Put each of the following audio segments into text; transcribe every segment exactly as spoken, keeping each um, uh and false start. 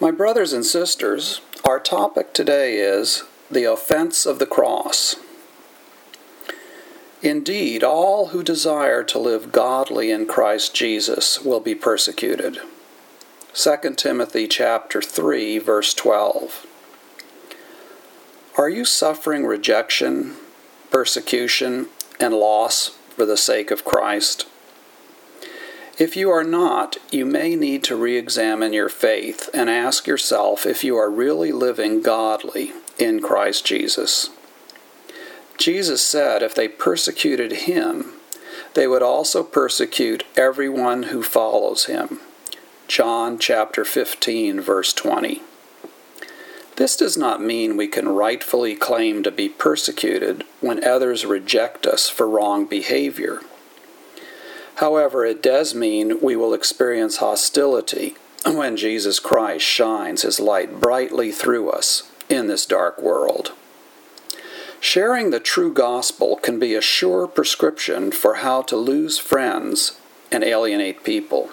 My brothers and sisters, our topic today is the offense of the cross. Indeed, all who desire to live godly in Christ Jesus will be persecuted. Second Timothy chapter three, verse twelve. Are you suffering rejection, persecution, and loss for the sake of Christ? If you are not, you may need to re-examine your faith and ask yourself if you are really living godly in Christ Jesus. Jesus said if they persecuted him, they would also persecute everyone who follows him. John chapter fifteen, verse twenty. This does not mean we can rightfully claim to be persecuted when others reject us for wrong behavior. However, it does mean we will experience hostility when Jesus Christ shines his light brightly through us in this dark world. Sharing the true gospel can be a sure prescription for how to lose friends and alienate people.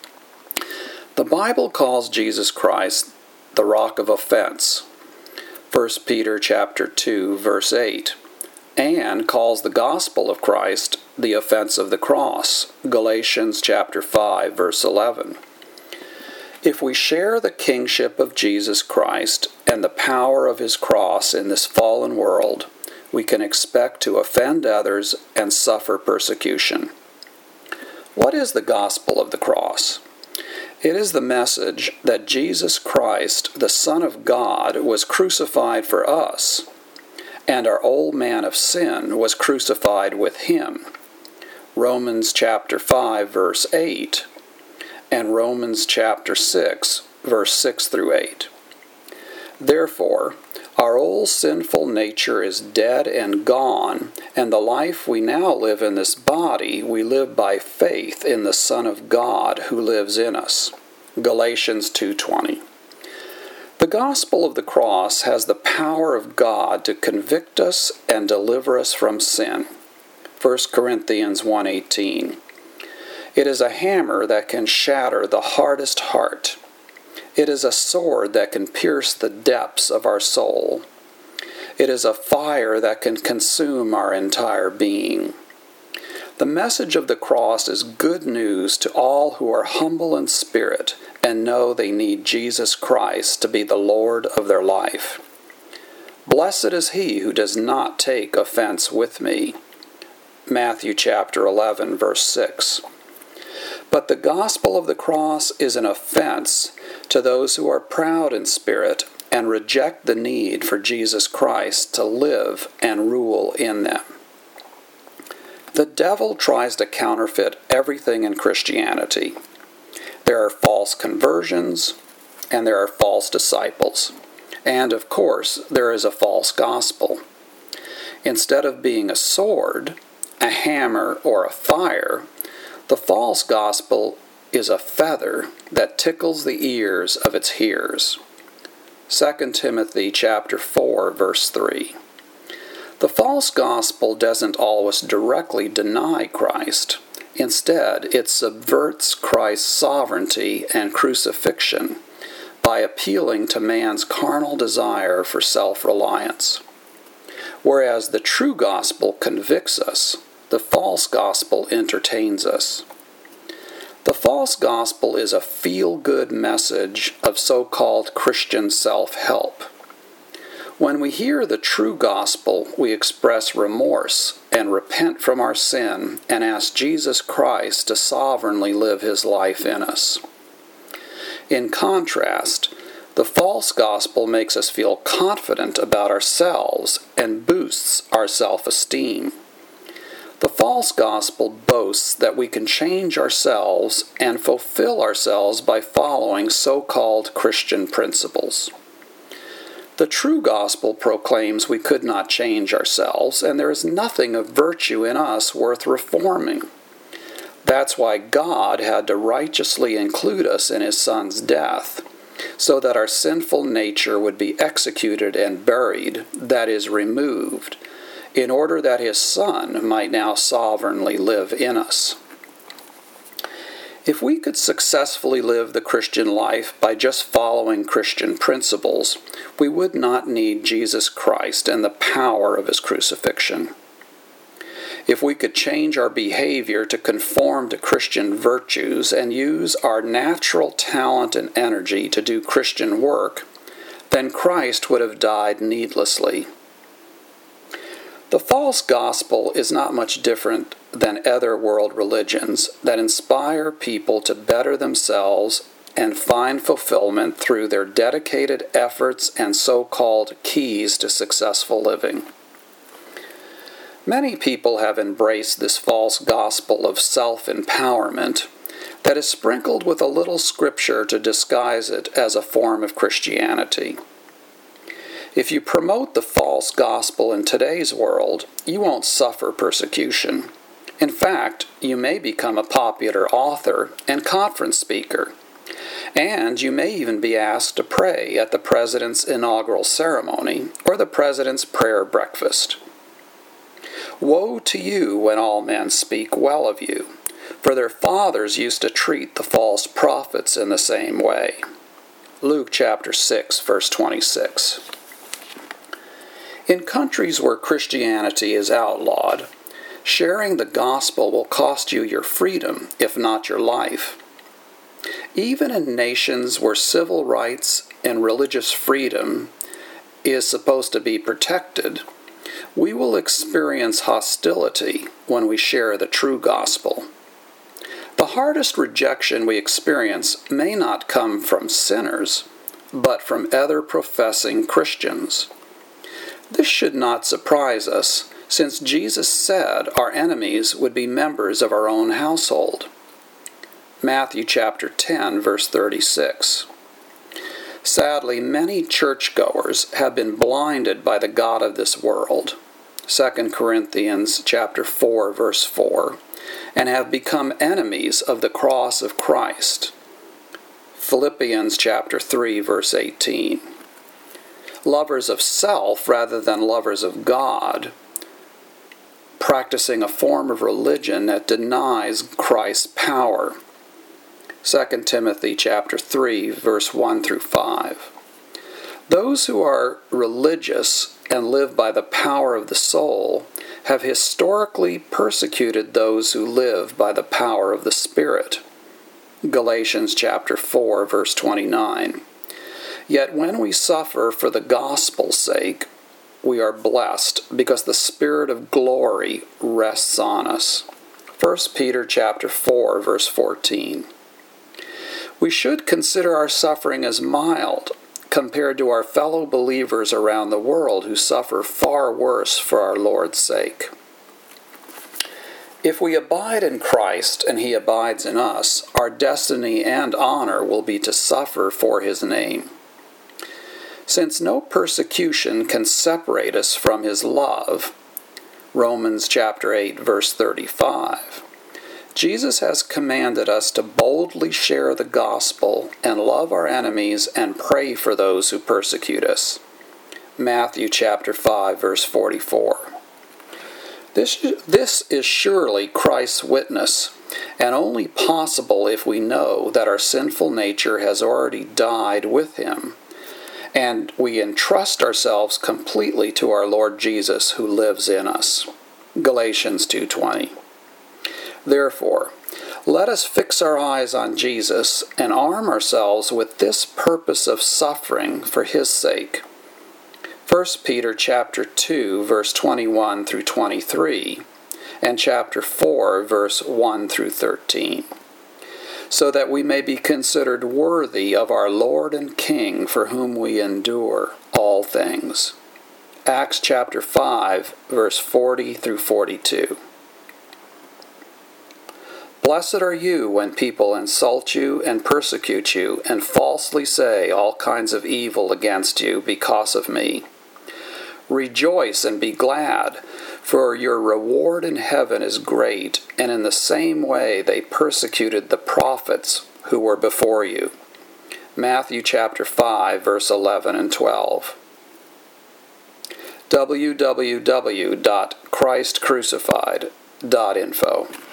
The Bible calls Jesus Christ the rock of offense, First Peter chapter two, verse eight, and calls the gospel of Christ the offense of the cross, Galatians chapter five, verse eleven. If we share the kingship of Jesus Christ and the power of his cross in this fallen world, we can expect to offend others and suffer persecution. What is the gospel of the cross? It is the message that Jesus Christ, the Son of God, was crucified for us, and our old man of sin was crucified with him. Romans chapter five, verse eight, and Romans chapter six, verse six through eight. Therefore, our old sinful nature is dead and gone, and the life we now live in this body, we live by faith in the Son of God who lives in us. Galatians two twenty. The gospel of the cross has the power of God to convict us and deliver us from sin. First Corinthians one eighteen. It is a hammer that can shatter the hardest heart. It is a sword that can pierce the depths of our soul. It is a fire that can consume our entire being. The message of the cross is good news to all who are humble in spirit and know they need Jesus Christ to be the Lord of their life. Blessed is he who does not take offense with me. Matthew chapter eleven, verse six. But the gospel of the cross is an offense to those who are proud in spirit and reject the need for Jesus Christ to live and rule in them. The devil tries to counterfeit everything in Christianity. There are false conversions, and there are false disciples. And, of course, there is a false gospel. Instead of being a sword, a hammer, or a fire, the false gospel is a feather that tickles the ears of its hearers. Second Timothy chapter four, verse three. The false gospel doesn't always directly deny Christ. Instead, it subverts Christ's sovereignty and crucifixion by appealing to man's carnal desire for self-reliance. Whereas the true gospel convicts us, the false gospel entertains us. The false gospel is a feel-good message of so-called Christian self-help. When we hear the true gospel, we express remorse and repent from our sin and ask Jesus Christ to sovereignly live his life in us. In contrast, the false gospel makes us feel confident about ourselves and boosts our self-esteem. The false gospel boasts that we can change ourselves and fulfill ourselves by following so-called Christian principles. The true gospel proclaims we could not change ourselves, and there is nothing of virtue in us worth reforming. That's why God had to righteously include us in his Son's death, so that our sinful nature would be executed and buried, that is, removed, in order that his Son might now sovereignly live in us. If we could successfully live the Christian life by just following Christian principles, we would not need Jesus Christ and the power of his crucifixion. If we could change our behavior to conform to Christian virtues and use our natural talent and energy to do Christian work, then Christ would have died needlessly. The false gospel is not much different than other world religions that inspire people to better themselves and find fulfillment through their dedicated efforts and so-called keys to successful living. Many people have embraced this false gospel of self-empowerment that is sprinkled with a little scripture to disguise it as a form of Christianity. If you promote the false gospel in today's world, you won't suffer persecution. In fact, you may become a popular author and conference speaker, and you may even be asked to pray at the president's inaugural ceremony or the president's prayer breakfast. Woe to you when all men speak well of you, for their fathers used to treat the false prophets in the same way. Luke chapter six, verse twenty-six. In countries where Christianity is outlawed, sharing the gospel will cost you your freedom, if not your life. Even in nations where civil rights and religious freedom is supposed to be protected, we will experience hostility when we share the true gospel. The hardest rejection we experience may not come from sinners, but from other professing Christians. This should not surprise us, since Jesus said our enemies would be members of our own household. Matthew chapter ten, verse thirty-six. Sadly, many churchgoers have been blinded by the god of this world, Second Corinthians chapter four, verse four, and have become enemies of the cross of Christ, Philippians chapter three, verse eighteen. Lovers of self rather than lovers of God, practicing a form of religion that denies Christ's power. Second Timothy chapter three, verse one through five. Those who are religious and live by the power of the soul have historically persecuted those who live by the power of the Spirit. Galatians chapter four, verse twenty-nine. Yet when we suffer for the gospel's sake, we are blessed because the Spirit of glory rests on us. First Peter chapter four, verse fourteen. We should consider our suffering as mild compared to our fellow believers around the world who suffer far worse for our Lord's sake. If we abide in Christ and he abides in us, our destiny and honor will be to suffer for his name. Since no persecution can separate us from his love, Romans chapter eight, verse thirty-five, Jesus has commanded us to boldly share the gospel and love our enemies and pray for those who persecute us. Matthew chapter five, verse forty-four. This, this is surely Christ's witness, and only possible if we know that our sinful nature has already died with him, and we entrust ourselves completely to our Lord Jesus who lives in us. Galatians two twenty. Therefore, let us fix our eyes on Jesus and arm ourselves with this purpose of suffering for his sake. First Peter chapter two, verse twenty-one through twenty-three, and chapter four, verse one through thirteen. So that we may be considered worthy of our Lord and King, for whom we endure all things. Acts chapter five, verse forty through forty-two. Blessed are you when people insult you and persecute you and falsely say all kinds of evil against you because of me. Rejoice and be glad, for your reward in heaven is great, and in the same way they persecuted the prophets who were before you. Matthew chapter five, verse eleven and twelve. w w w dot christ crucified dot info